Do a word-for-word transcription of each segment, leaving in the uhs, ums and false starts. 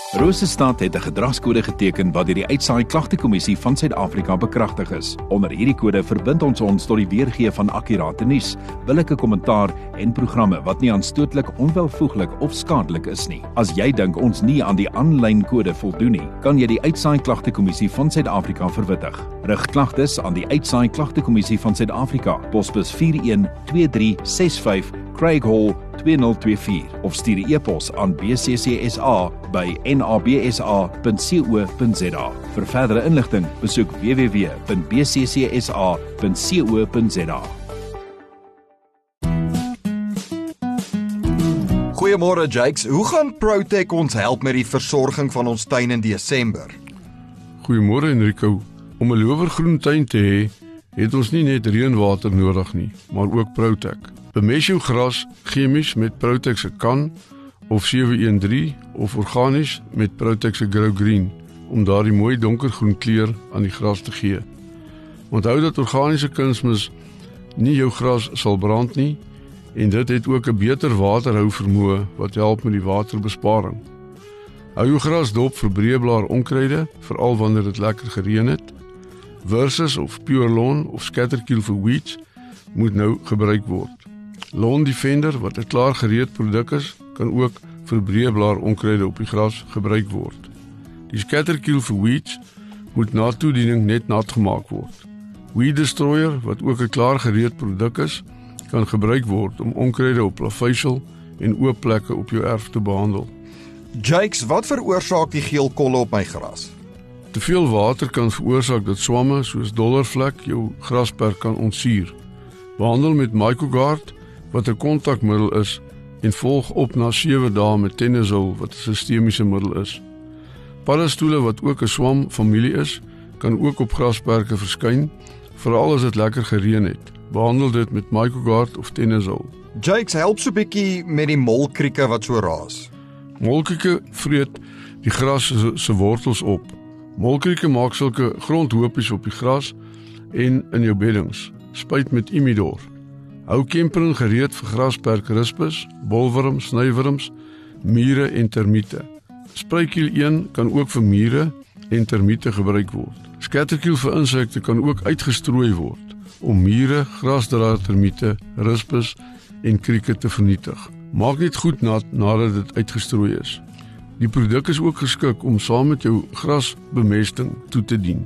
Rosestad het 'n gedragskode geteken wat deur die Uitsaai Klagtekommissie van Suid-Afrika bekragtig is. Onder hierdie kode verbind ons ons tot die weergee van akkurate nuus, billike kommentaar en programme wat nie aanstootlik, onwelvoeglik of skadelik is nie. As jy dink ons nie aan die aanlyn kode voldoen nie, kan jy die Uitsaai Klagtekommissie van Suid-Afrika verwittig. Rig klagtes aan die Uitsaai Klagtekommissie van Suid-Afrika, posbus vier een twee drie ses vyf, Craig Hall twee nul twee vier of stuur 'n e-pos aan b c c s a by n a b s a punt co punt z a. Vir verdere inligting, besoek w w w punt b c c s a punt co punt z a. Goeiemôre Jakes, hoe gaan Protec ons help met die versorging van ons tuin in Desember? Goeiemôre Enrico. Om 'n lowergroen tuin te hê, het ons nie net reënwater nodig nie, maar ook Protec. Bemest jou gras chemies met Protec se kan of sewe een drie of organies met Protec se Grow Green om daardie mooi donkergroen kleur aan die gras te gee. Onthou dat organiese kunsmis nie jou gras sal brand nie en dit het ook 'n beter waterhou vermoë wat help met die waterbesparing. Hou jou gras dop vir breëblaar onkruide, veral wanneer dit lekker gereën het. Versus of Pure Lawn of Scatterkill vir weeds moet nou gebruik word. Lawn Defender, wat 'n klaar gereed produk is, kan ook vir breëblaar onkruide op die gras gebruik word. Die Scatterkill vir weeds moet na toediening net nat gemaak word. Weed Destroyer, wat ook 'n klaar gereed produk is, kan gebruik word om onkruide op plaveisel en oop plekke op jou erf te behandel. Jakes, wat veroorsaak die geel kolle op my gras? Te veel water kan veroorsaak dat swamme soos dollervlek jou grasperk kan ontsuur. Behandel met Mycogard, wat 'n kontakmiddel is, en volg op na sewe dae met Tenazol, wat 'n sistemiese middel is. Paddastoele, wat ook 'n swamfamilie is, kan ook op grasperke verskyn, veral as dit lekker gereën het. Behandel dit met Mycogard of Tenazol. Jakes, help so 'n bietjie met die molkrieke wat so raas. Molkrieke vreet die gras se wortels op. Molkrieke maak sulke grondhoopies op die gras en in jou beddings. Spuit met Imidor. Hou kempering gereed vir grasperkrispus, bolwurms, snywurms, mure en termiete. Spruitkiel een kan ook vir mure en termiete gebruik word. Scatterkill vir insekte kan ook uitgestrooi word om mure, grasdraer, termiete, rispus en krieke te vernietig. Maak net goed nat nadat dit uitgestrooi is. Die produk is ook geskik om saam met jou grasbemesting toe te dien.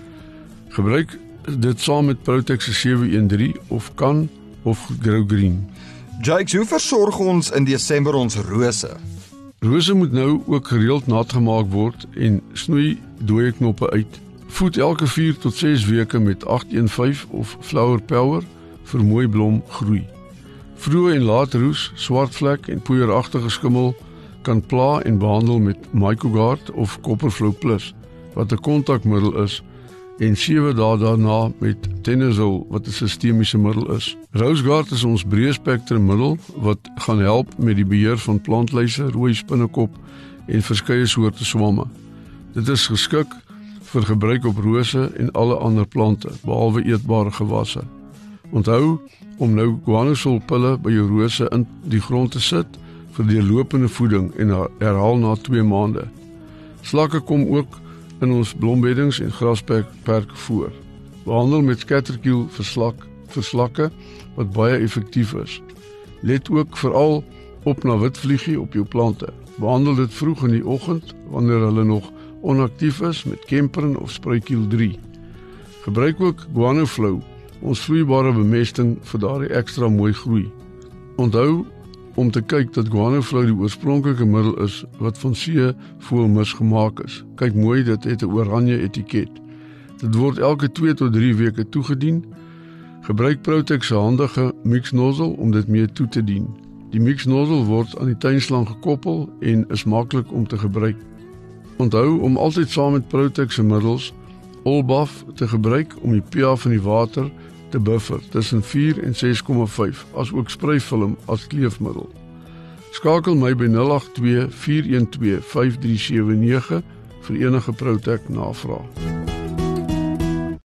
Gebruik dit saam met Protec se sewe een drie of kan of Grow Green. Jakes, hoe versorg ons in Desember ons rose? Rose moet nou ook gereeld nat gemaak word en snoei dooie knoppe uit. Voed elke vier tot ses weke met agt een vyf of Flower Power vir mooi blom groei. Vroeë en laat roes, swartvlek en poeieragtige skimmel kan pla en behandel met Mycogard of Copperflow Plus, wat 'n kontakmiddel is, en sewe dae daarna met Tenazol, wat 'n sistemiese middel is. Roseguard is ons breë spektrum middel wat gaan help met die beheer van plantluise, rooi spinnekop en verskeie soorte swamme. Dit is geskik vir gebruik op rose en alle ander plante, behalwe eetbare gewasse. Onthou om nou guanosol pille by jou rose in die grond te sit vir deurlopende voeding en herhaal na twee maande. Slakke kom ook in ons blombeddings en grasperke voor. Behandel met Scatterkill vir slak, vir slakke wat baie effektief is. Let ook veral op na witvliegie op jou plante. Behandel dit vroeg in die oggend wanneer hulle nog onaktief is met Kemperen of Spruitkiel drie. Gebruik ook Guanoflow, ons vloeibare bemesting vir daardie ekstra mooi groei. Onthou om te kyk dat Guanoflow die oorspronklike middel is wat van seevoëlmis gemaak is. Kyk mooi, dit het 'n oranje etiket. Dit word elke twee tot drie weke toegedien. Gebruik Protec se handige mix nozzle om dit mee toe te dien. Die mix nozzle word aan die tuinslang gekoppel en is maklik om te gebruik. Onthou om altyd saam met Protec se middels Olbaf te gebruik om die pH van die water te buffer tussen vier en ses komma vyf, as ook sprayfilm as kleefmiddel. Skakel my by nul agt twee vier een twee vyf drie sewe nege vir enige Protec navraag.